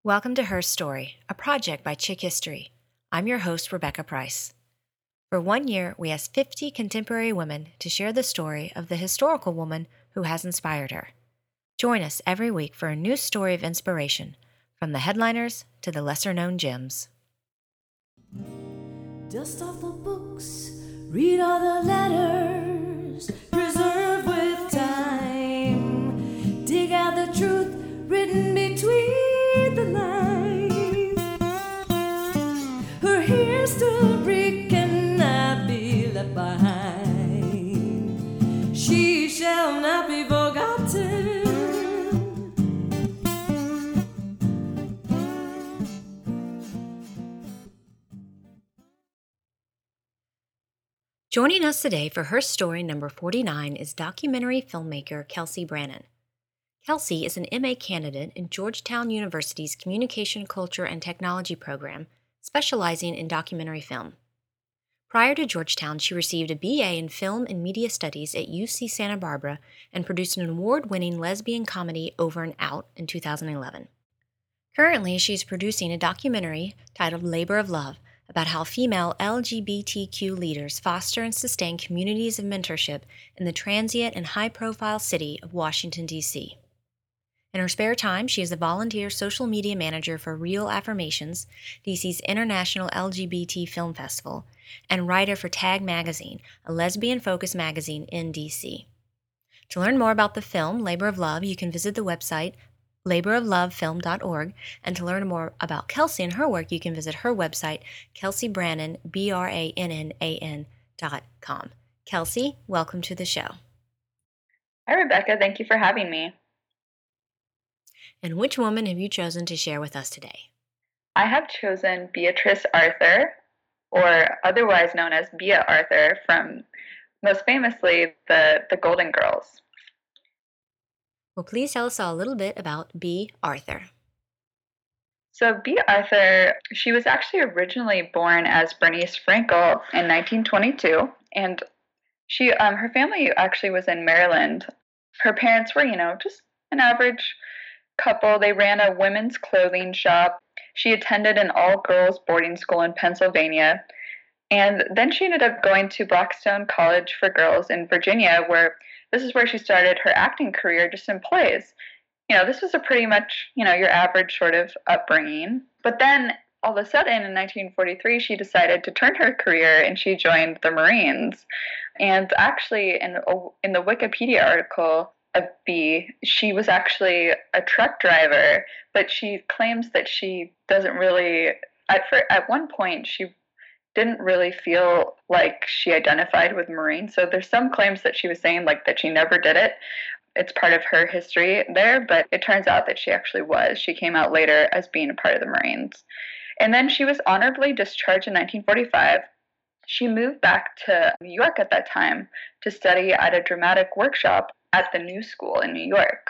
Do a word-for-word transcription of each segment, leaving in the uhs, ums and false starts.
Welcome to Her Story, a project by Chick History. I'm your host, Rebecca Price. For one year, we asked fifty contemporary women to share the story of the historical woman who has inspired her. Join us every week for a new story of inspiration, from the headliners to the lesser-known gems. Dust off the books, read all the letters, preserve with time. Dig out the truth written between the lines. Her history cannot be left behind. She shall not be forgotten. Joining us today for Her Story number forty-nine is documentary filmmaker Kelsey Brannon. Kelsey is an M A candidate in Georgetown University's Communication, Culture, and Technology program, specializing in documentary film. Prior to Georgetown, she received a B A in Film and Media Studies at U C Santa Barbara and produced an award-winning lesbian comedy Over and Out in two thousand eleven. Currently, she is producing a documentary titled Labor of Love about how female L G B T Q leaders foster and sustain communities of mentorship in the transient and high-profile city of Washington, D C In her spare time, she is a volunteer social media manager for Real Affirmations, D C's International L G B T Film Festival, and writer for Tag Magazine, a lesbian-focused magazine in D C To learn more about the film, Labor of Love, you can visit the website labor of love film dot org, and to learn more about Kelsey and her work, you can visit her website, Kelsey Brannon, B R A N N A N dot com. Kelsey, welcome to the show. Hi, Rebecca. Thank you for having me. And which woman have you chosen to share with us today? I have chosen Beatrice Arthur, or otherwise known as Bea Arthur, from most famously the, the Golden Girls. Well, please tell us all a little bit about Bea Arthur. So Bea Arthur, she was actually originally born as Bernice Frankel in nineteen twenty-two, and she, um, her family actually was in Maryland. Her parents were, you know, just an average couple. They ran a women's clothing shop. She attended an all-girls boarding school in Pennsylvania, and then she ended up going to Blackstone College for Girls in Virginia, where this is where she started her acting career, just in plays. You know, this was a pretty much, you know, your average sort of upbringing. But then all of a sudden in nineteen forty-three, she decided to turn her career and she joined the Marines. And actually, in, in the Wikipedia article of Bea, she was actually a truck driver, but she claims that she doesn't really, at, at one point, she didn't really feel like she identified with Marines. So there's some claims that she was saying like that she never did it. It's part of her history there, but it turns out that she actually was. She came out later as being a part of the Marines. And then she was honorably discharged in nineteen forty-five. She moved back to New York at that time to study at a dramatic workshop at the New School in New York.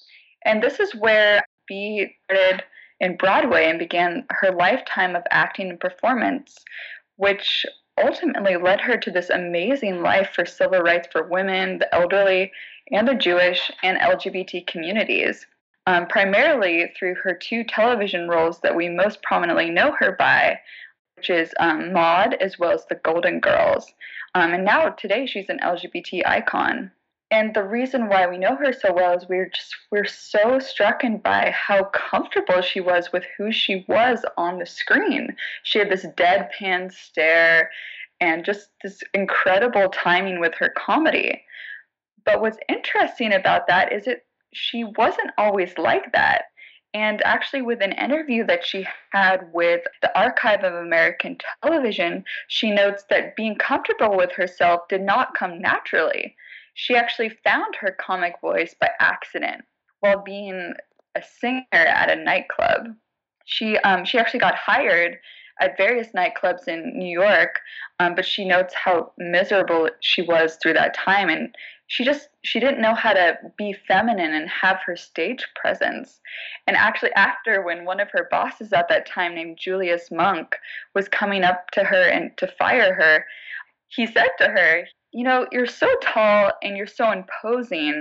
And this is where Bea started in Broadway and began her lifetime of acting and performance, which ultimately led her to this amazing life for civil rights for women, the elderly, and the Jewish and L G B T communities, um, primarily through her two television roles that we most prominently know her by, which is um, Maude as well as the Golden Girls. Um, and now today she's an L G B T icon. And the reason why we know her so well is we're just we're so struck by how comfortable she was with who she was on the screen. She had this deadpan stare and just this incredible timing with her comedy. But what's interesting about that is it she wasn't always like that. And actually, with an interview that she had with the Archive of American Television, she notes that being comfortable with herself did not come naturally. She actually found her comic voice by accident while being a singer at a nightclub. She um, she actually got hired at various nightclubs in New York, um, but she notes how miserable she was through that time, and she just she didn't know how to be feminine and have her stage presence. And actually, after when one of her bosses at that time, named Julius Monk, was coming up to her and to fire her, he said to her, you know, you're so tall and you're so imposing.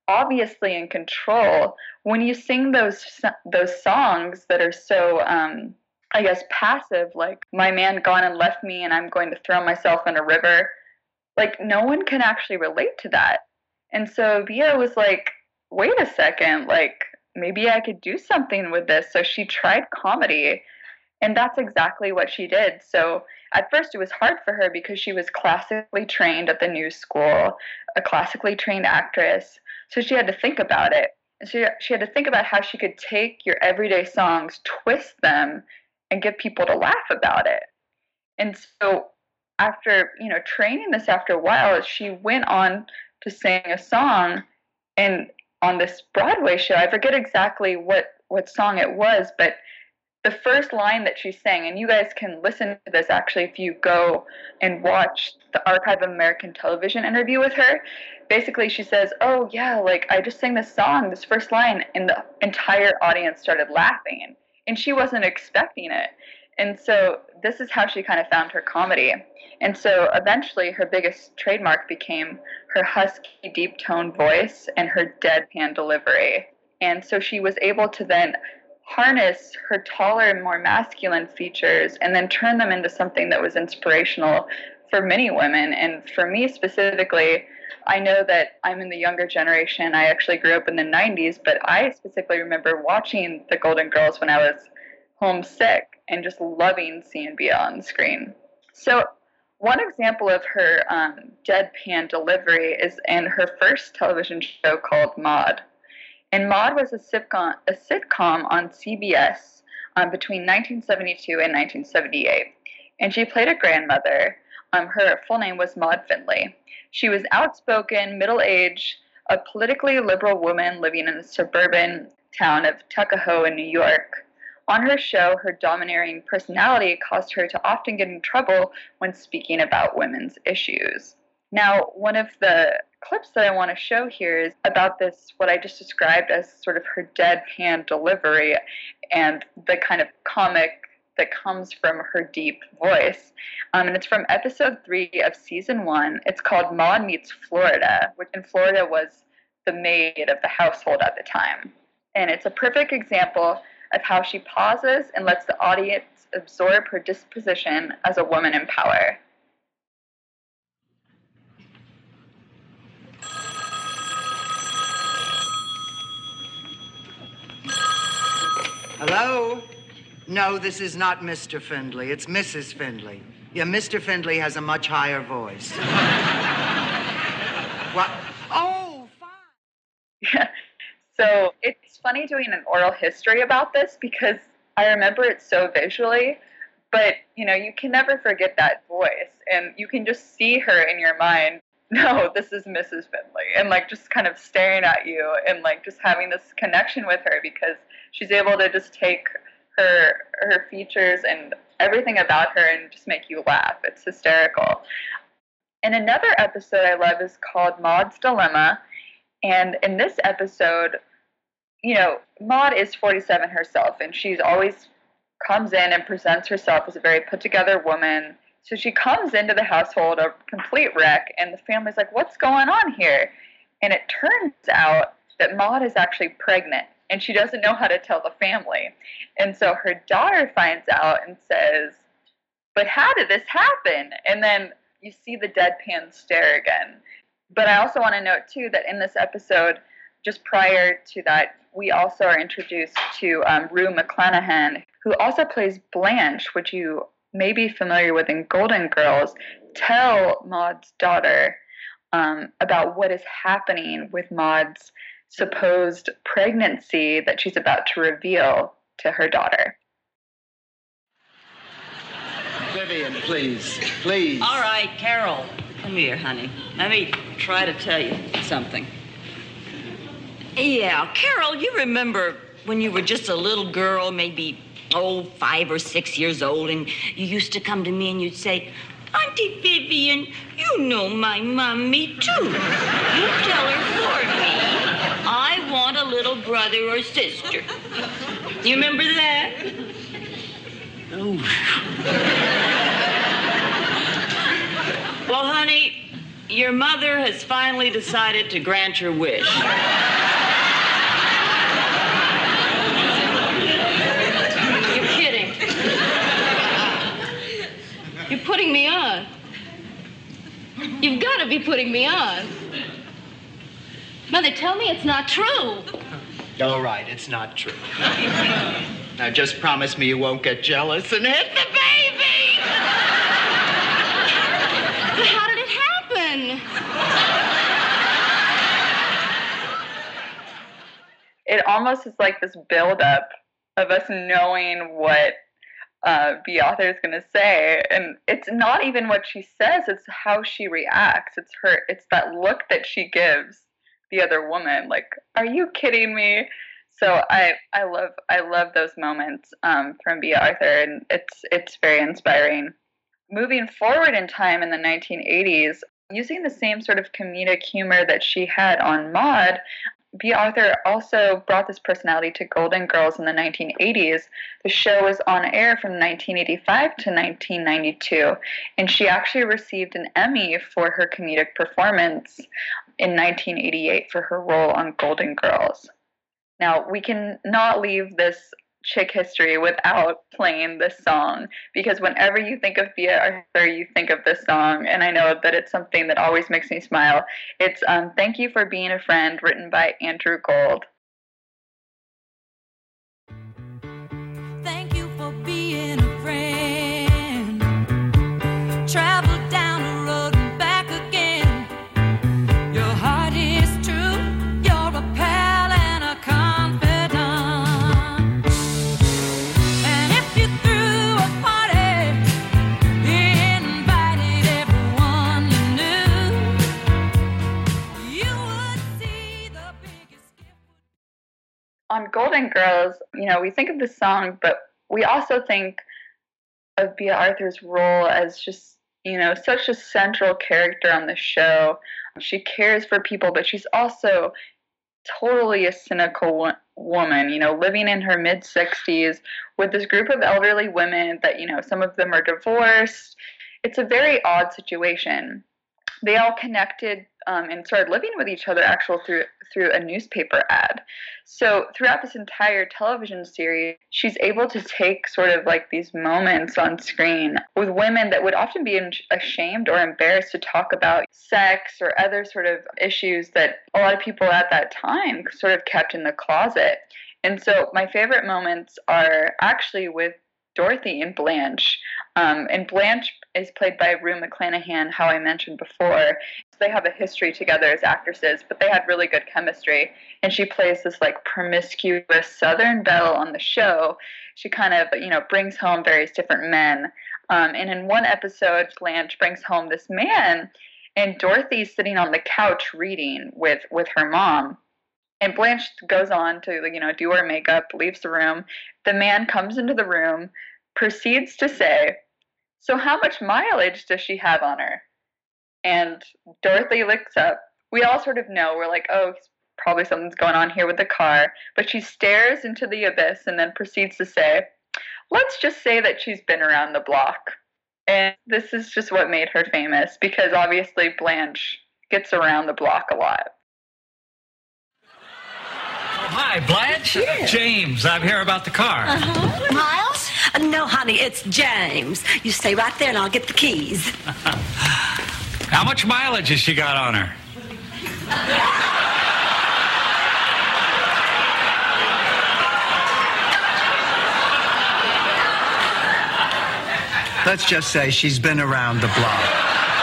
obviously in control. When you sing those those songs that are so, um, I guess, passive, like "My man gone and left me, and I'm going to throw myself in a river," like no one can actually relate to that. And so Bia was like, "Wait a second, like maybe I could do something with this." So she tried comedy, and that's exactly what she did. So at first it was hard for her because she was classically trained at the new school, a classically trained actress. So she had to think about it. And she, she had to think about how she could take your everyday songs, twist them, and get people to laugh about it. And so after, you know, training this after a while, she went on to sing a song and on this Broadway show. I forget exactly what, what song it was, but the first line that she sang, and you guys can listen to this actually if you go and watch the Archive of American Television interview with her. Basically, she says, "Oh, yeah, like I just sang this song, this first line," and the entire audience started laughing. And she wasn't expecting it. And so this is how she kind of found her comedy. And so eventually her biggest trademark became her husky, deep tone voice and her deadpan delivery. And so she was able to then harness her taller and more masculine features and then turn them into something that was inspirational for many women. And for me specifically, I know that I'm in the younger generation. I actually grew up in the nineties, but I specifically remember watching the Golden Girls when I was homesick and just loving seeing Bia on the screen. So one example of her um, deadpan delivery is in her first television show called Maude. And Maude was a sitcom, a sitcom on C B S um, between nineteen seventy-two and nineteen seventy-eight. And she played a grandmother. Um, her full name was Maude Findlay. She was outspoken, middle-aged, a politically liberal woman living in the suburban town of Tuckahoe in New York. On her show, her domineering personality caused her to often get in trouble when speaking about women's issues. Now, one of the clips that I want to show here is about this, what I just described as sort of her deadpan delivery and the kind of comic that comes from her deep voice. Um, and it's from episode three of season one. It's called Maude Meets Florida, which in Florida was the maid of the household at the time. And it's a perfect example of how she pauses and lets the audience absorb her disposition as a woman in power. Hello? No, this is not Mister Findlay. It's Missus Findlay. Yeah, Mister Findlay has a much higher voice. What? Oh, fine. Yeah. So it's funny doing an oral history about this because I remember it so visually, but, you know, you can never forget that voice, and you can just see her in your mind. No, this is Missus Findlay, and like just kind of staring at you and like just having this connection with her because she's able to just take her her features and everything about her and just make you laugh. It's hysterical. And another episode I love is called Maude's Dilemma. And in this episode, you know, Maude is forty-seven herself, and she's always comes in and presents herself as a very put-together woman. So she comes into the household a complete wreck, and the family's like, "What's going on here?" And it turns out that Maude is actually pregnant, and she doesn't know how to tell the family. And so her daughter finds out and says, "But how did this happen?" And then you see the deadpan stare again. But I also want to note, too, that in this episode, just prior to that, we also are introduced to um, Rue McClanahan, who also plays Blanche, which you may be familiar with in Golden Girls, tell Maude's daughter um, about what is happening with Maude's supposed pregnancy that she's about to reveal to her daughter. Vivian, please, please. All right, Carol, come here, honey. Let me try to tell you something. Yeah, Carol, you remember when you were just a little girl, maybe, oh, five or six years old, and you used to come to me and you'd say, "Auntie Vivian, you know my mommy, too. You tell her for me. I want a little brother or sister." You remember that? Oh. Well, honey, your mother has finally decided to grant your wish. You're kidding. You're putting me on. You've got to be putting me on. Mother, tell me it's not true. All right, it's not true. Now just promise me you won't get jealous and hit the baby! But how did it happen? It almost is like this buildup of us knowing what uh, the author is going to say, and it's not even what she says; it's how she reacts. It's her. It's that look that she gives the other woman. Like, are you kidding me? So I I love I love those moments um, from Bea Arthur, and it's it's very inspiring. Moving forward in time in the nineteen eighties, using the same sort of comedic humor that she had on Maude, Bea Arthur also brought this personality to Golden Girls in the nineteen eighties. The show was on air from nineteen eighty-five to nineteen ninety-two, and she actually received an Emmy for her comedic performance in nineteen eighty-eight for her role on Golden Girls. Now, we can not leave this chick history without playing this song, because whenever you think of Bea Arthur, you think of this song, and I know that it's something that always makes me smile. It's um, Thank You for Being a Friend, written by Andrew Gold. Thank you for being a friend. Travel down the road and back again. Your heart is true. You're a pal and a confidant. And if you threw a party, invited everyone you knew, you would see the biggest gift. On Golden Girls, you know, we think of this song, but we also think of Bea Arthur's role as just, you know, such a central character on the show. She cares for people, but she's also totally a cynical wo- woman, you know, living in her mid-sixties with this group of elderly women that, you know, some of them are divorced. It's a very odd situation. They all connected um, and started living with each other actually through through a newspaper ad. So throughout this entire television series, she's able to take sort of like these moments on screen with women that would often be ashamed or embarrassed to talk about sex or other sort of issues that a lot of people at that time sort of kept in the closet. And so my favorite moments are actually with Dorothy and Blanche. Um, and Blanche is played by Rue McClanahan, how I mentioned before. So they have a history together as actresses, but they had really good chemistry. And she plays this like promiscuous Southern belle on the show. She kind of, you know, brings home various different men. Um, and in one episode, Blanche brings home this man, and Dorothy's sitting on the couch reading with, with her mom. And Blanche goes on to, you know, do her makeup, leaves the room. The man comes into the room, proceeds to say, "So how much mileage does she have on her?" And Dorothy looks up. We all sort of know. We're like, oh, probably something's going on here with the car. But she stares into the abyss and then proceeds to say, "Let's just say that she's been around the block." And this is just what made her famous, because obviously Blanche gets around the block a lot. Hi, Blanche. Yeah. James, I'm here about the car. Uh-huh. Miles? Uh, no, honey, it's James. You stay right there and I'll get the keys. How much mileage has she got on her? Let's just say she's been around the block.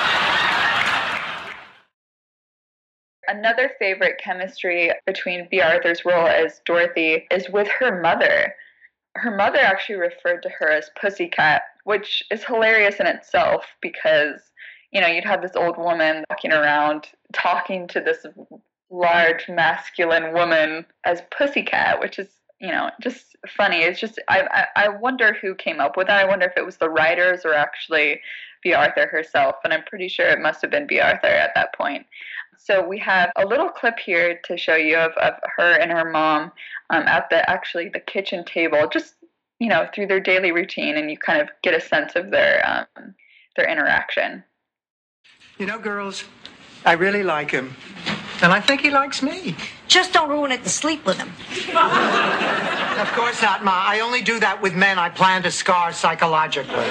Another favorite chemistry between Bea Arthur's role as Dorothy is with her mother. Her mother actually referred to her as Pussycat, which is hilarious in itself because, you know, you'd have this old woman walking around talking to this large masculine woman as Pussycat, which is, you know, just funny. It's just, I, I I wonder who came up with that. I wonder if it was the writers or actually Bea Arthur herself, and I'm pretty sure it must have been Bea Arthur at that point. So we have a little clip here to show you of, of her and her mom um, at the actually the kitchen table, just, you know, through their daily routine, and you kind of get a sense of their um, their interaction. You know, girls, I really like him. And I think he likes me. Just don't ruin it and sleep with him. Of course not, Ma. I only do that with men I plan to scar psychologically.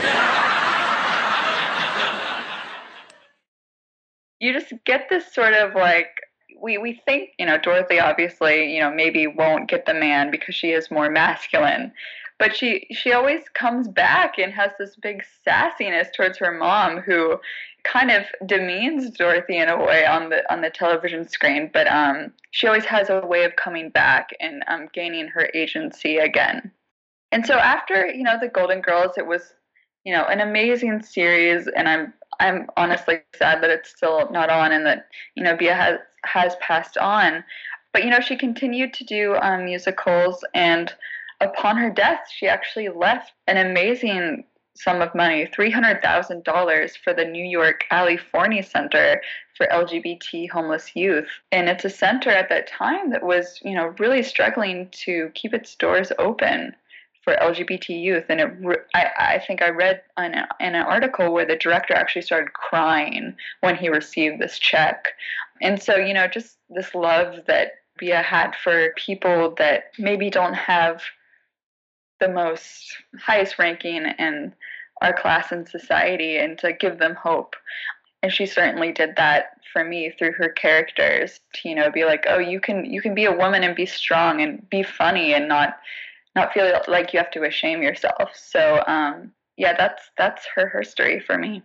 You just get this sort of like, we, we think, you know, Dorothy obviously, you know, maybe won't get the man because she is more masculine. But she, she always comes back and has this big sassiness towards her mom, who kind of demeans Dorothy in a way on the on the television screen. But um, she always has a way of coming back and um, gaining her agency again. And so after, you know, the Golden Girls, it was, you know, an amazing series. And I'm I'm honestly sad that it's still not on and that, you know, Bea has, has passed on. But, you know, she continued to do um, musicals, and upon her death, she actually left an amazing sum of money, three hundred thousand dollars, for the New York Ali Forney Center for L G B T homeless youth. And it's a center at that time that was, you know, really struggling to keep its doors open for L G B T youth. And it, I, I think I read in, a, in an article where the director actually started crying when he received this check. And so, you know, just this love that Bea had for people that maybe don't have the most highest ranking in our class in society, and to give them hope. And she certainly did that for me through her characters, to, you know, be like, oh, you can you can be a woman and be strong and be funny and not not feel like you have to shame yourself. So um, yeah, that's that's her history for me.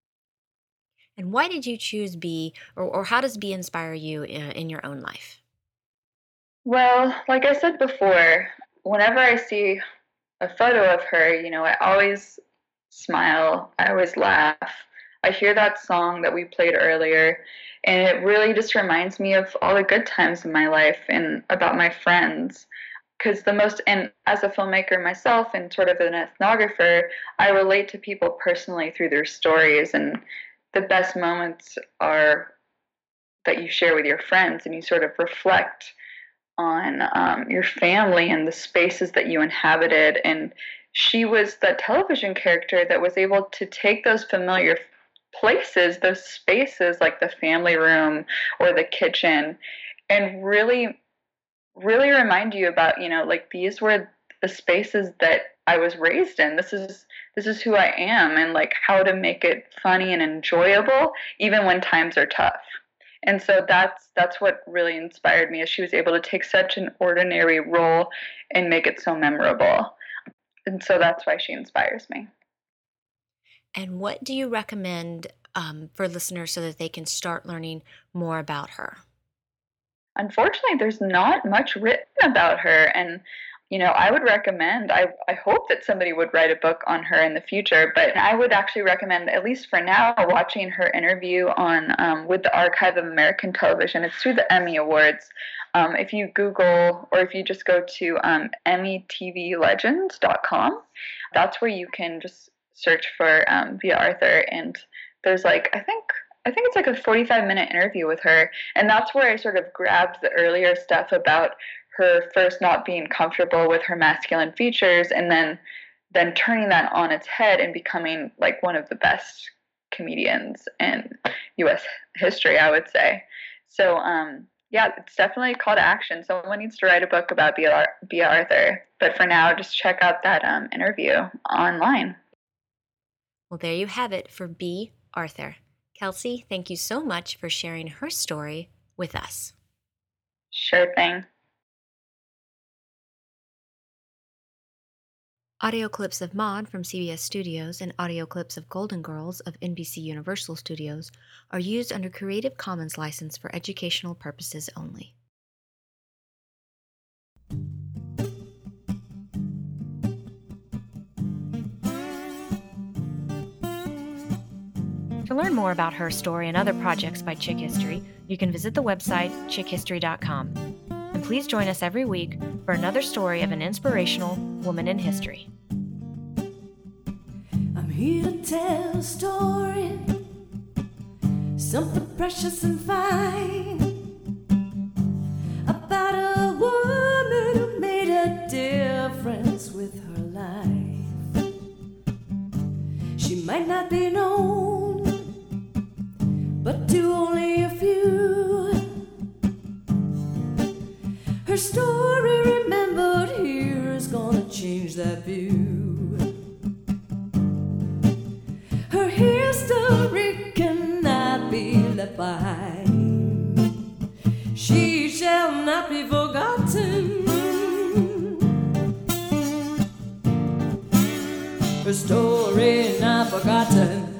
And why did you choose Bea, or, or how does Bea inspire you in, in your own life? Well, like I said before, whenever I see a photo of her, you know, I always smile, I always laugh. I hear that song that we played earlier, and it really just reminds me of all the good times in my life and about my friends. Because the most, and as a filmmaker myself and sort of an ethnographer, I relate to people personally through their stories, and the best moments are that you share with your friends, and you sort of reflect on um, your family and the spaces that you inhabited. And she was the television character that was able to take those familiar places, those spaces like the family room or the kitchen, and really, really remind you about, you know, like, these were the spaces that I was raised in. This is this is who I am, and like how to make it funny and enjoyable even when times are tough. And so that's that's what really inspired me, is she was able to take such an ordinary role and make it so memorable. And so that's why she inspires me. And what do you recommend um, for listeners so that they can start learning more about her? Unfortunately, there's not much written about her. And, you know, I would recommend, I, I hope that somebody would write a book on her in the future, but I would actually recommend, at least for now, watching her interview on um, with the Archive of American Television. It's through the Emmy Awards. Um, if you Google, or if you just go to um, Emmy T V Legends dot com, that's where you can just search for um, Bea Arthur. And there's like, I think, I think it's like a forty-five minute interview with her. And that's where I sort of grabbed the earlier stuff about her first not being comfortable with her masculine features, and then then turning that on its head and becoming like one of the best comedians in U S history, I would say. So um, yeah, it's definitely a call to action. Someone needs to write a book about Bea, Ar- Bea Arthur. But for now, just check out that um, interview online. Well, there you have it for Bea Arthur. Kelsey, thank you so much for sharing her story with us. Sure thing. Audio clips of Maude from C B S Studios and audio clips of Golden Girls of N B C Universal Studios are used under Creative Commons license for educational purposes only. To learn more about her story and other projects by Chick History, you can visit the website chick history dot com. And please join us every week for another story of an inspirational woman in history. I'm here to tell a story, something precious and fine, about a woman who made a difference with her life. She might not be known, but to only a few do. Her history cannot be left behind. She shall not be forgotten. Her story not forgotten.